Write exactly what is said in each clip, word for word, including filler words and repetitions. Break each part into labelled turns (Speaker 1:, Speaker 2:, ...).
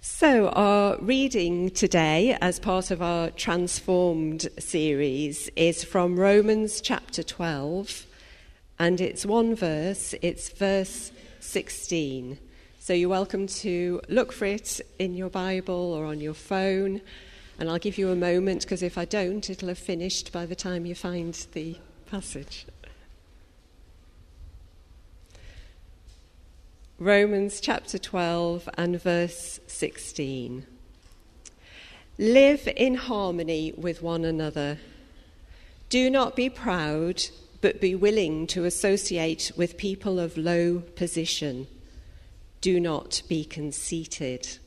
Speaker 1: So our reading today, as part of our Transformed series, is from Romans chapter twelve, and it's one verse, it's verse sixteen. So you're welcome to look for it in your Bible or on your phone, and I'll give you a moment, because if I don't, it'll have finished by the time you find the passage. Romans chapter twelve and verse sixteen. Live in harmony with one another. Do not be proud, but be willing to associate with people of low position. Do not be conceited.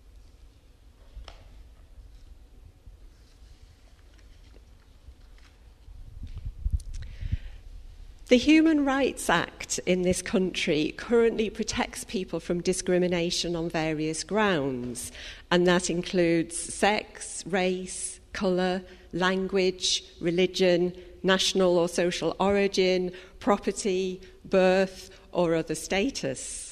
Speaker 1: The Human Rights Act in this country currently protects people from discrimination on various grounds, and that includes sex, race, colour, language, religion, national or social origin, property, birth, or other status.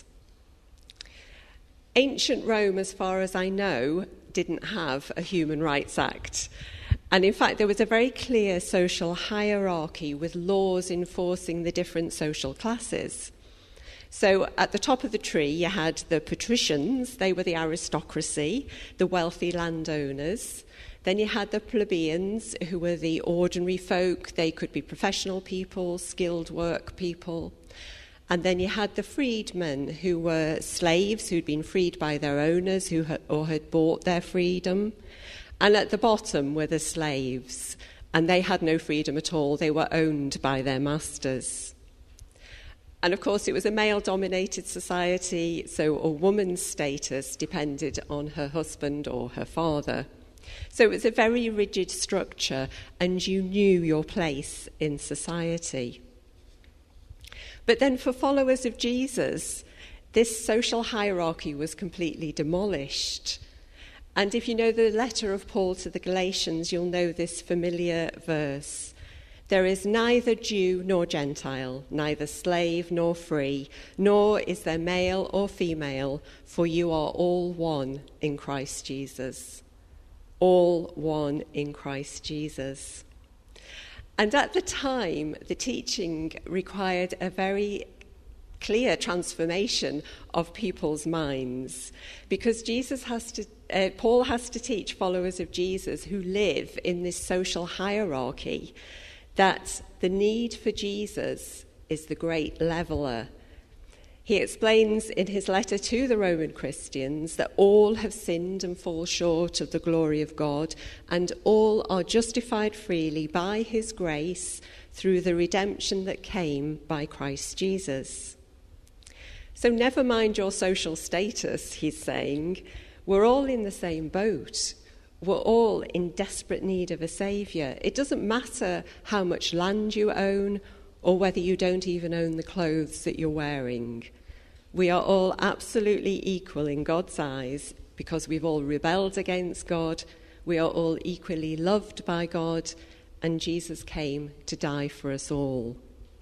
Speaker 1: Ancient Rome, as far as I know, didn't have a Human Rights Act. And in fact, there was a very clear social hierarchy with laws enforcing the different social classes. So at the top of the tree, you had the patricians, they were the aristocracy, the wealthy landowners. Then you had the plebeians, who were the ordinary folk. They could be professional people, skilled work people. And then you had the freedmen, who were slaves who'd been freed by their owners who had, or had bought their freedom. And at the bottom were the slaves, and they had no freedom at all. They were owned by their masters. And of course, it was a male-dominated society, so a woman's status depended on her husband or her father. So it was a very rigid structure, and you knew your place in society. But then for followers of Jesus, this social hierarchy was completely demolished. And if you know the letter of Paul to the Galatians, you'll know this familiar verse. There is neither Jew nor Gentile, neither slave nor free, nor is there male or female, for you are all one in Christ Jesus. All one in Christ Jesus. And at the time, the teaching required a very clear transformation of people's minds, because Jesus has to, uh, Paul has to teach followers of Jesus who live in this social hierarchy that the need for Jesus is the great leveler. He explains in his letter to the Roman Christians that all have sinned and fall short of the glory of God, and all are justified freely by his grace through the redemption that came by Christ Jesus. So never mind your social status, he's saying. We're all in the same boat. We're all in desperate need of a saviour. It doesn't matter how much land you own or whether you don't even own the clothes that you're wearing. We are all absolutely equal in God's eyes because we've all rebelled against God. We are all equally loved by God, and Jesus came to die for us all.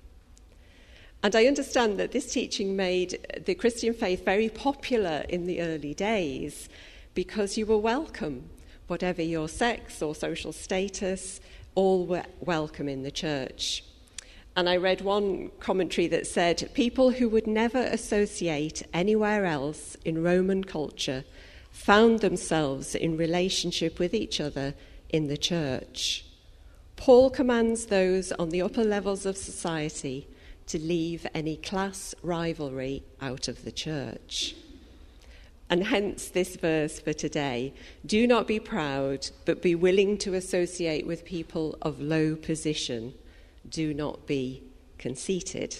Speaker 1: And I understand that this teaching made the Christian faith very popular in the early days because you were welcome. Whatever your sex or social status, all were welcome in the church. And I read one commentary that said, people who would never associate anywhere else in Roman culture found themselves in relationship with each other in the church. Paul commands those on the upper levels of society to leave any class rivalry out of the church. And hence this verse for today. Do not be proud, but be willing to associate with people of low position. Do not be conceited.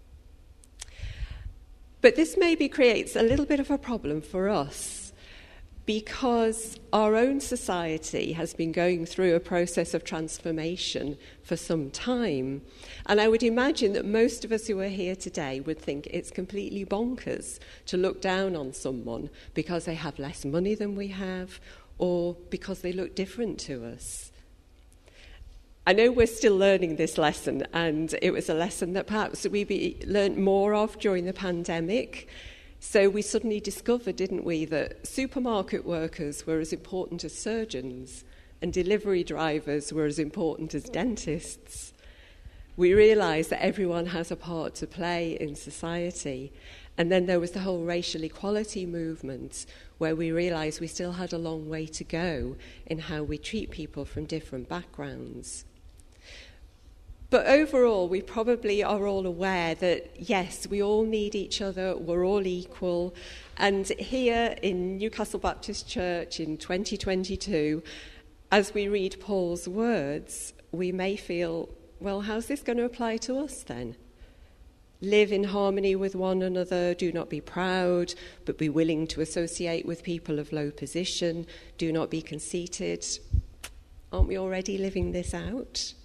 Speaker 1: But this maybe creates a little bit of a problem for us, because our own society has been going through a process of transformation for some time. And I would imagine that most of us who are here today would think it's completely bonkers to look down on someone because they have less money than we have, or because they look different to us. I know we're still learning this lesson, and it was a lesson that perhaps we be, learned more of during the pandemic. So we suddenly discovered, didn't we, that supermarket workers were as important as surgeons and delivery drivers were as important as dentists. We realised that everyone has a part to play in society. And then there was the whole racial equality movement, where we realised we still had a long way to go in how we treat people from different backgrounds. But overall, we probably are all aware that, yes, we all need each other, we're all equal. And here in Newcastle Baptist Church in twenty twenty-two, as we read Paul's words, we may feel, well, how's this going to apply to us then? Live in harmony with one another, do not be proud, but be willing to associate with people of low position, do not be conceited. Aren't we already living this out?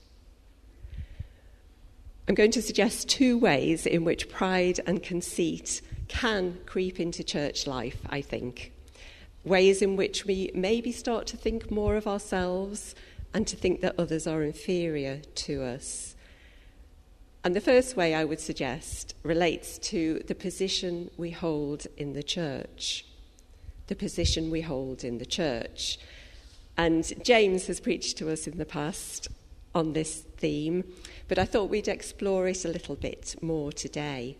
Speaker 1: I'm going to suggest two ways in which pride and conceit can creep into church life, I think. Ways in which we maybe start to think more of ourselves and to think that others are inferior to us. And the first way I would suggest relates to the position we hold in the church. The position we hold in the church. And James has preached to us in the past on this theme, but I thought we'd explore it a little bit more today.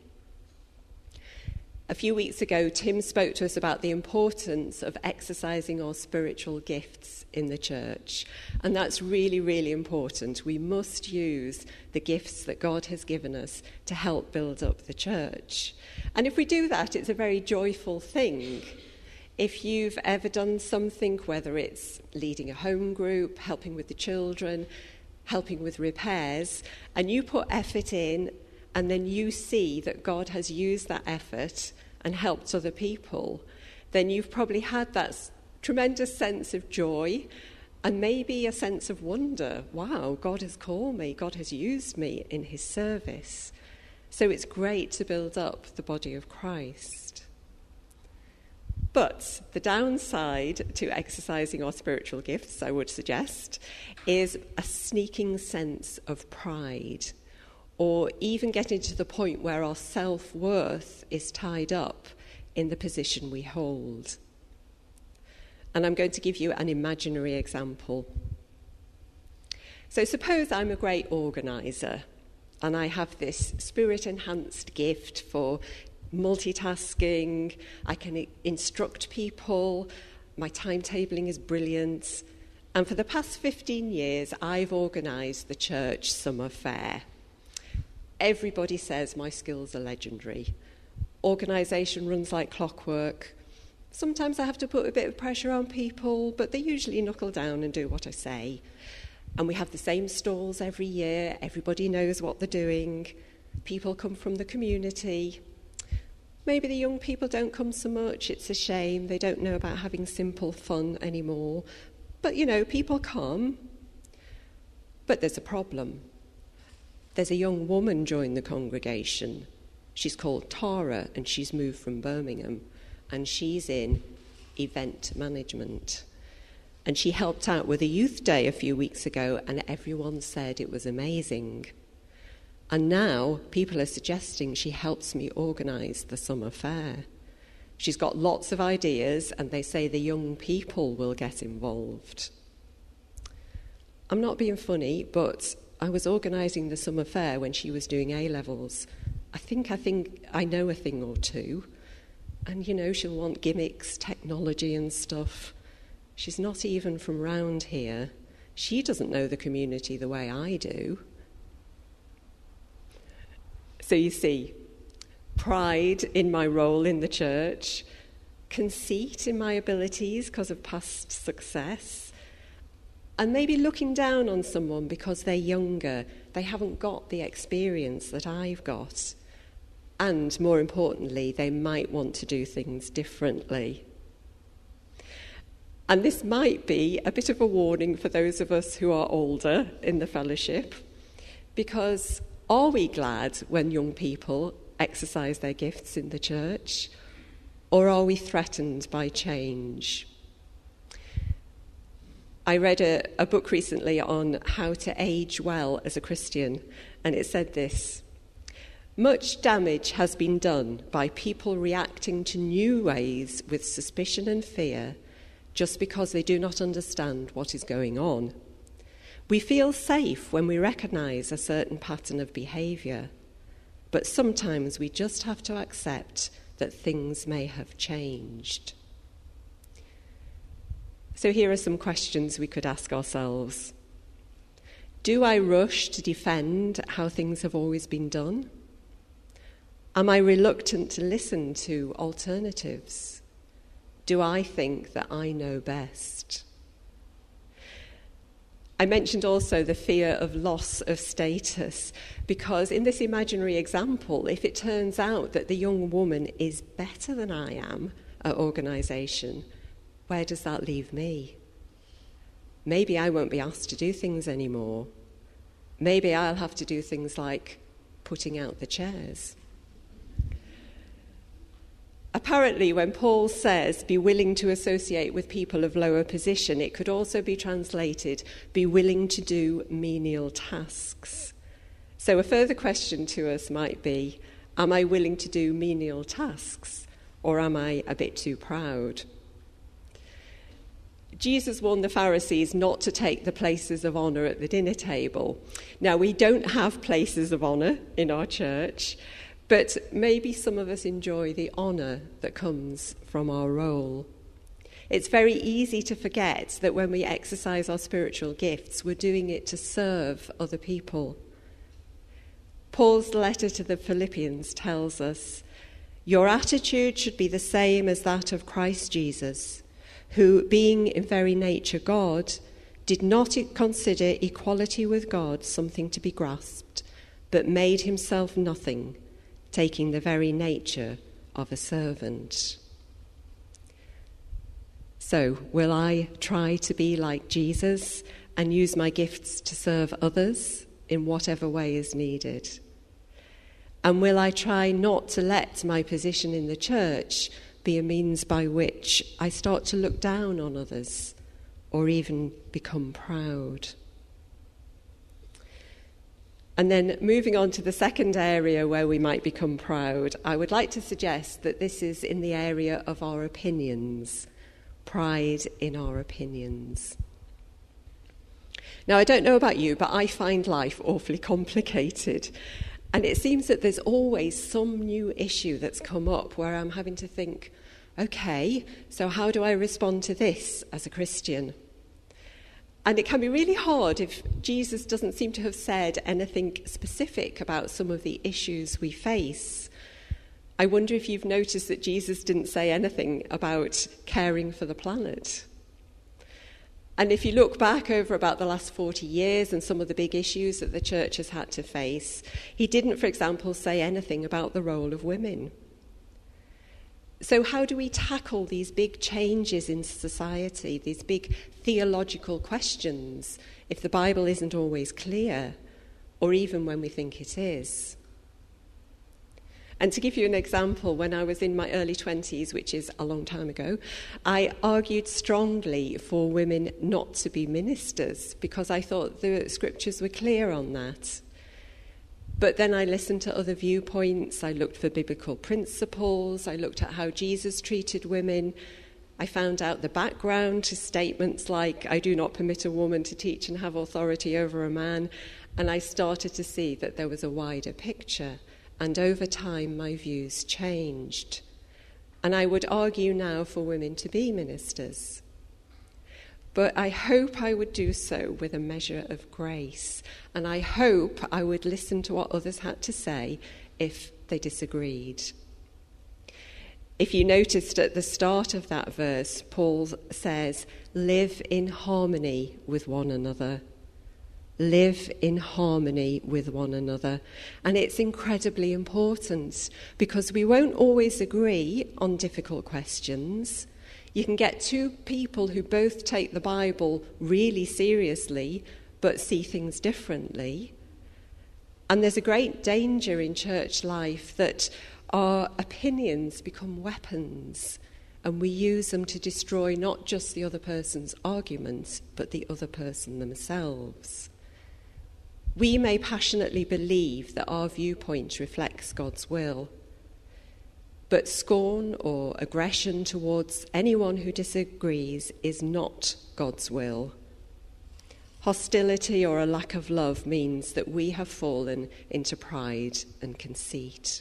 Speaker 1: A few weeks ago, Tim spoke to us about the importance of exercising our spiritual gifts in the church. And that's really, really important. We must use the gifts that God has given us to help build up the church. And if we do that, it's a very joyful thing. If you've ever done something, whether it's leading a home group, helping with the children, helping with repairs, and you put effort in, and then you see that God has used that effort and helped other people, then you've probably had that tremendous sense of joy and maybe a sense of wonder. Wow, God has called me, God has used me in his service. So it's great to build up the body of Christ. But the downside to exercising our spiritual gifts, I would suggest, is a sneaking sense of pride, or even getting to the point where our self-worth is tied up in the position we hold. And I'm going to give you an imaginary example. So suppose I'm a great organiser, and I have this spirit-enhanced gift for multitasking, I can instruct people, my timetabling is brilliant, and for the past fifteen years I've organised the church summer fair. Everybody says my skills are legendary. Organisation runs like clockwork. Sometimes I have to put a bit of pressure on people, but they usually knuckle down and do what I say. And we have the same stalls every year, everybody knows what they're doing, people come from the community. Maybe the young people don't come so much, it's a shame, they don't know about having simple fun anymore. But, you know, people come. But there's a problem. There's a young woman joined the congregation. She's called Tara, and she's moved from Birmingham, and she's in event management. And she helped out with a youth day a few weeks ago, and everyone said it was amazing. And now people are suggesting she helps me organise the summer fair. She's got lots of ideas, and they say the young people will get involved. I'm not being funny, but I was organising the summer fair when she was doing A-levels. I think I think I know a thing or two. And, you know, she'll want gimmicks, technology and stuff. She's not even from round here. She doesn't know the community the way I do. So you see, pride in my role in the church, conceit in my abilities because of past success, and maybe looking down on someone because they're younger, they haven't got the experience that I've got. And more importantly, they might want to do things differently. And this might be a bit of a warning for those of us who are older in the fellowship, because are we glad when young people exercise their gifts in the church, or are we threatened by change? I read a, a book recently on how to age well as a Christian, and it said this: Much damage has been done by people reacting to new ways with suspicion and fear just because they do not understand what is going on. We feel safe when we recognise a certain pattern of behaviour, but sometimes we just have to accept that things may have changed. So here are some questions we could ask ourselves. Do I rush to defend how things have always been done? Am I reluctant to listen to alternatives? Do I think that I know best? I mentioned also the fear of loss of status, because in this imaginary example, if it turns out that the young woman is better than I am at organisation, where does that leave me? Maybe I won't be asked to do things anymore. Maybe I'll have to do things like putting out the chairs. Apparently, when Paul says, be willing to associate with people of lower position, it could also be translated, be willing to do menial tasks. So a further question to us might be, am I willing to do menial tasks, or am I a bit too proud? Jesus warned the Pharisees not to take the places of honour at the dinner table. Now, we don't have places of honour in our church, but maybe some of us enjoy the honour that comes from our role. It's very easy to forget that when we exercise our spiritual gifts, we're doing it to serve other people. Paul's letter to the Philippians tells us, your attitude should be the same as that of Christ Jesus, who, being in very nature God, did not consider equality with God something to be grasped, but made himself nothing, taking the very nature of a servant. So, will I try to be like Jesus and use my gifts to serve others in whatever way is needed? And will I try not to let my position in the church be a means by which I start to look down on others or even become proud? And then moving on to the second area where we might become proud, I would like to suggest that this is in the area of our opinions, pride in our opinions. Now, I don't know about you, but I find life awfully complicated. And it seems that there's always some new issue that's come up where I'm having to think, okay, so how do I respond to this as a Christian? And it can be really hard if Jesus doesn't seem to have said anything specific about some of the issues we face. I wonder if you've noticed that Jesus didn't say anything about caring for the planet. And if you look back over about the last forty years and some of the big issues that the church has had to face, he didn't, for example, say anything about the role of women. So how do we tackle these big changes in society, these big theological questions, if the Bible isn't always clear, or even when we think it is? And to give you an example, when I was in my early twenties, which is a long time ago, I argued strongly for women not to be ministers because I thought the scriptures were clear on that. But then I listened to other viewpoints, I looked for biblical principles, I looked at how Jesus treated women. I found out the background to statements like, I do not permit a woman to teach and have authority over a man. And I started to see that there was a wider picture. And over time, my views changed. And I would argue now for women to be ministers. But I hope I would do so with a measure of grace. And I hope I would listen to what others had to say if they disagreed. If you noticed at the start of that verse, Paul says, live in harmony with one another. Live in harmony with one another. And it's incredibly important because we won't always agree on difficult questions. You can get two people who both take the Bible really seriously but see things differently. And there's a great danger in church life that our opinions become weapons and we use them to destroy not just the other person's arguments but the other person themselves. We may passionately believe that our viewpoint reflects God's will, but scorn or aggression towards anyone who disagrees is not God's will. Hostility or a lack of love means that we have fallen into pride and conceit.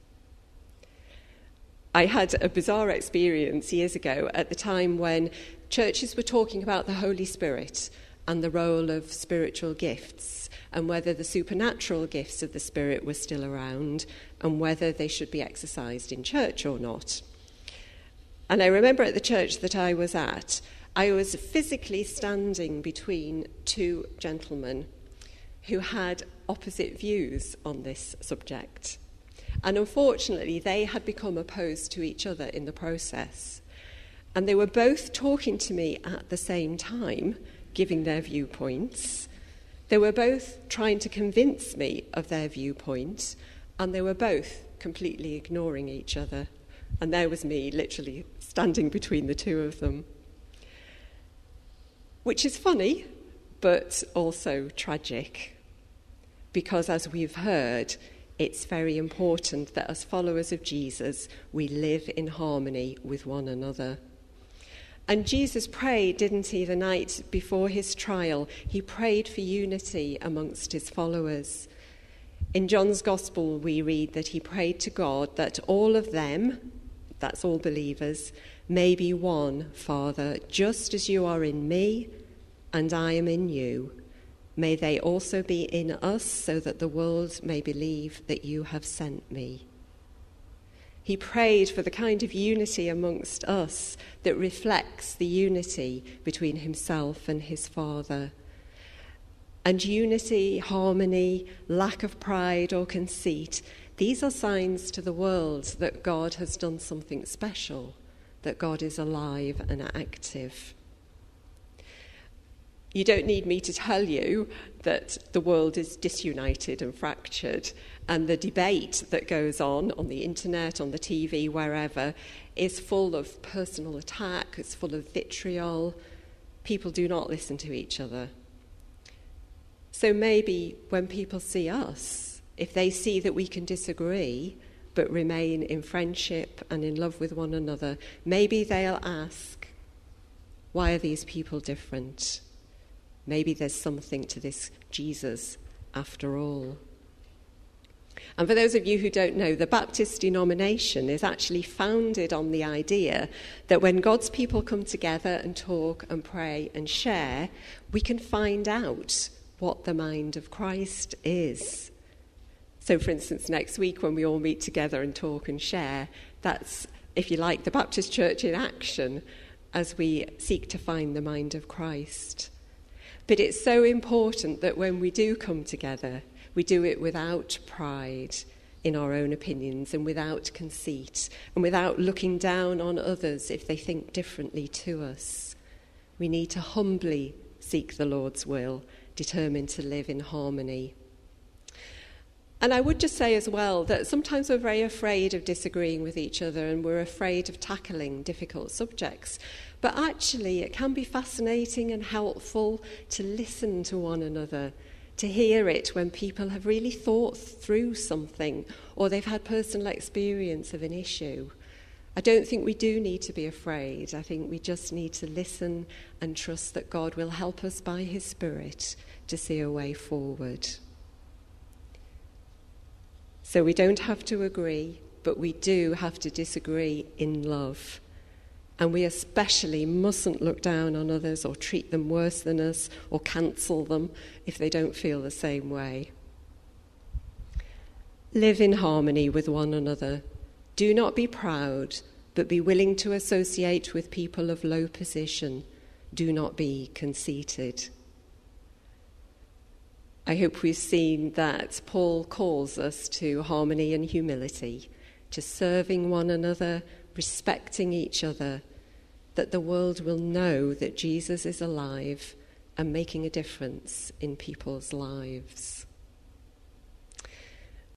Speaker 1: I had a bizarre experience years ago at the time when churches were talking about the Holy Spirit and the role of spiritual gifts, and whether the supernatural gifts of the Spirit were still around, and whether they should be exercised in church or not. And I remember at the church that I was at, I was physically standing between two gentlemen who had opposite views on this subject. And unfortunately, they had become opposed to each other in the process. And they were both talking to me at the same time, giving their viewpoints. They were both trying to convince me of their viewpoint, and they were both completely ignoring each other. And there was me, literally standing between the two of them. Which is funny, but also tragic. Because as we've heard, it's very important that as followers of Jesus, we live in harmony with one another. And Jesus prayed, didn't he, the night before his trial? He prayed for unity amongst his followers. In John's Gospel, we read that he prayed to God that all of them, that's all believers, may be one, Father, just as you are in me and I am in you. May they also be in us, so that the world may believe that you have sent me. He prayed for the kind of unity amongst us that reflects the unity between himself and his Father. And unity, harmony, lack of pride or conceit, these are signs to the world that God has done something special, that God is alive and active. You don't need me to tell you that the world is disunited and fractured, and the debate that goes on on the internet, on the T V, wherever, is full of personal attack, it's full of vitriol. People do not listen to each other. So maybe when people see us, if they see that we can disagree but remain in friendship and in love with one another, maybe they'll ask, why are these people different? Maybe there's something to this Jesus after all. And for those of you who don't know, the Baptist denomination is actually founded on the idea that when God's people come together and talk and pray and share, we can find out what the mind of Christ is. So, for instance, next week when we all meet together and talk and share, that's, if you like, the Baptist Church in action as we seek to find the mind of Christ. But it's so important that when we do come together, we do it without pride in our own opinions and without conceit and without looking down on others if they think differently to us. We need to humbly seek the Lord's will, determined to live in harmony. And I would just say as well that sometimes we're very afraid of disagreeing with each other and we're afraid of tackling difficult subjects. But actually it can be fascinating and helpful to listen to one another, to hear it when people have really thought through something or they've had personal experience of an issue. I don't think we do need to be afraid. I think we just need to listen and trust that God will help us by his Spirit to see a way forward. So we don't have to agree, but we do have to disagree in love. And we especially mustn't look down on others or treat them worse than us or cancel them if they don't feel the same way. Live in harmony with one another. Do not be proud, but be willing to associate with people of low position. Do not be conceited. I hope we've seen that Paul calls us to harmony and humility, to serving one another, respecting each other, that the world will know that Jesus is alive and making a difference in people's lives.